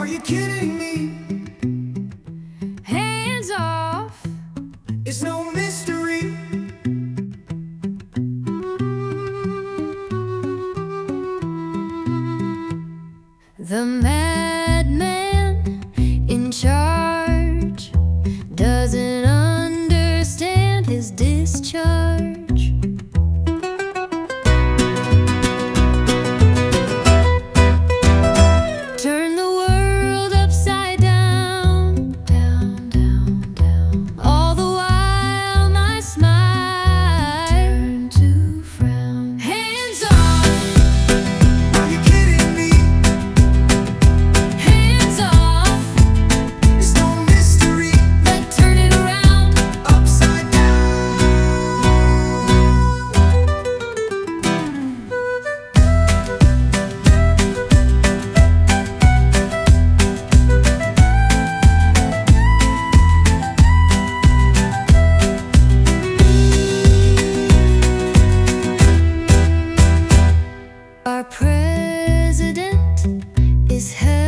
you kidding me? Hands off. It's no mystery. The madman in charge doesn't understand his discharge. Turn the world upside down, down, down, down. All the while my smile turned to frown. Hands off. Are you kidding me? Hands off. It's no mystery. But turn it around. Upside down. Our president is